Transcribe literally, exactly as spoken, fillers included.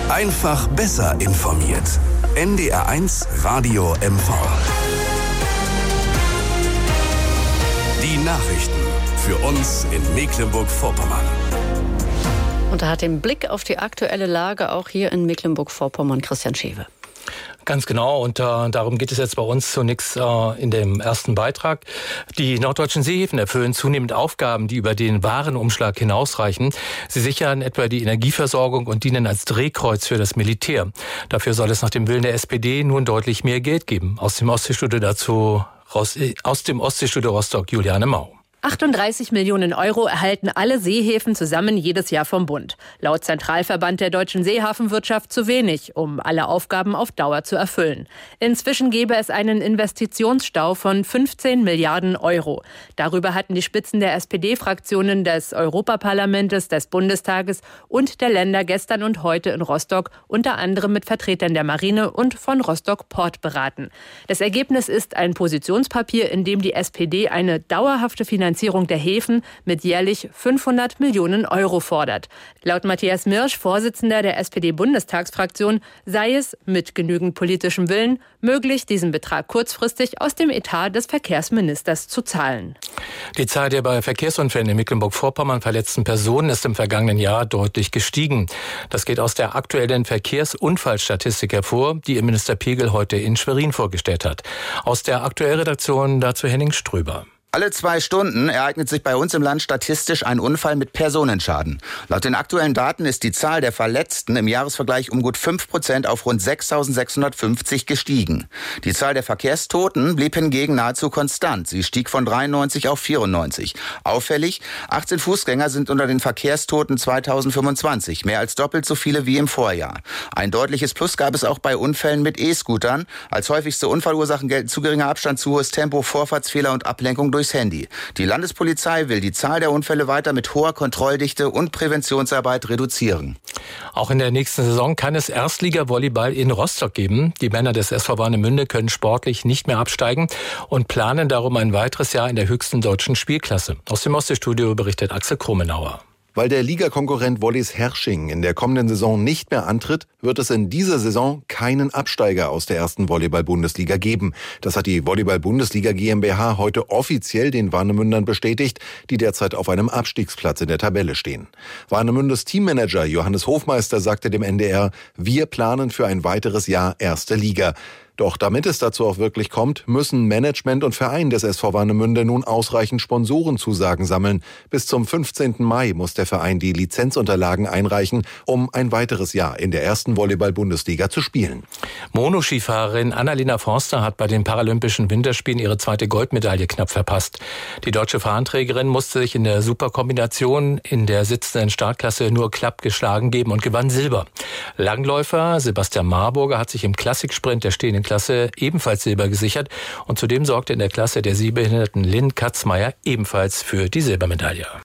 Einfach besser informiert. N D R eins Radio M V. Die Nachrichten für uns in Mecklenburg-Vorpommern. Und da hat den Blick auf die aktuelle Lage auch hier in Mecklenburg-Vorpommern Christian Schewe. Ganz genau, und äh, darum geht es jetzt bei uns zunächst äh, in dem ersten Beitrag. Die norddeutschen Seehäfen erfüllen zunehmend Aufgaben, die über den Warenumschlag hinausreichen. Sie sichern etwa die Energieversorgung und dienen als Drehkreuz für das Militär. Dafür soll es nach dem Willen der S P D nun deutlich mehr Geld geben. Aus dem Ostseestudio dazu, aus dem Ostseestudio Rostock, Juliane Mau. achtunddreißig Millionen Euro erhalten alle Seehäfen zusammen jedes Jahr vom Bund. Laut Zentralverband der deutschen Seehafenwirtschaft zu wenig, um alle Aufgaben auf Dauer zu erfüllen. Inzwischen gäbe es einen Investitionsstau von fünfzehn Milliarden Euro. Darüber hatten die Spitzen der S P D-Fraktionen des Europaparlamentes, des Bundestages und der Länder gestern und heute in Rostock unter anderem mit Vertretern der Marine und von Rostock Port beraten. Das Ergebnis ist ein Positionspapier, in dem die S P D eine dauerhafte Finanzierung Finanzierung der Häfen mit jährlich fünfhundert Millionen Euro fordert. Laut Matthias Mirsch, Vorsitzender der S P D-Bundestagsfraktion, sei es mit genügend politischem Willen möglich, diesen Betrag kurzfristig aus dem Etat des Verkehrsministers zu zahlen. Die Zahl der bei Verkehrsunfällen in Mecklenburg-Vorpommern verletzten Personen ist im vergangenen Jahr deutlich gestiegen. Das geht aus der aktuellen Verkehrsunfallstatistik hervor, die Innenminister Pegel heute in Schwerin vorgestellt hat. Aus der aktuellen Redaktion dazu Henning Ströber. Alle zwei Stunden ereignet sich bei uns im Land statistisch ein Unfall mit Personenschaden. Laut den aktuellen Daten ist die Zahl der Verletzten im Jahresvergleich um gut fünf Prozent auf rund sechstausendsechshundertfünfzig gestiegen. Die Zahl der Verkehrstoten blieb hingegen nahezu konstant. Sie stieg von dreiundneunzig auf vierundneunzig. Auffällig, achtzehn Fußgänger sind unter den Verkehrstoten zweitausendfünfundzwanzig, mehr als doppelt so viele wie im Vorjahr. Ein deutliches Plus gab es auch bei Unfällen mit E-Scootern. Als häufigste Unfallursachen gelten zu geringer Abstand, zu hohes Tempo, Vorfahrtsfehler und Ablenkung durch durchs Handy. Die Landespolizei will die Zahl der Unfälle weiter mit hoher Kontrolldichte und Präventionsarbeit reduzieren. Auch in der nächsten Saison kann es Erstliga-Volleyball in Rostock geben. Die Männer des S V Warnemünde können sportlich nicht mehr absteigen und planen darum ein weiteres Jahr in der höchsten deutschen Spielklasse. Aus dem Ostseestudio berichtet Axel Kromenauer. Weil der Ligakonkurrent Wollis Herrsching in der kommenden Saison nicht mehr antritt, wird es in dieser Saison keinen Absteiger aus der ersten Volleyball-Bundesliga geben. Das hat die Volleyball-Bundesliga GmbH heute offiziell den Warnemündern bestätigt, die derzeit auf einem Abstiegsplatz in der Tabelle stehen. Warnemündes Teammanager Johannes Hofmeister sagte dem N D R, wir planen für ein weiteres Jahr erste Liga. Doch damit es dazu auch wirklich kommt, müssen Management und Verein des S V Warnemünde nun ausreichend Sponsorenzusagen sammeln. Bis zum fünfzehnten Mai muss der Verein die Lizenzunterlagen einreichen, um ein weiteres Jahr in der ersten Volleyball-Bundesliga zu spielen. Monoskifahrerin Annalena Forster hat bei den Paralympischen Winterspielen ihre zweite Goldmedaille knapp verpasst. Die deutsche Fahnenträgerin musste sich in der Superkombination in der sitzenden Startklasse nur knapp geschlagen geben und gewann Silber. Langläufer Sebastian Marburger hat sich im Klassiksprint der stehenden Klasse ebenfalls Silber gesichert und zudem sorgte in der Klasse der sehbehinderten Lynn Katzmeier ebenfalls für die Silbermedaille.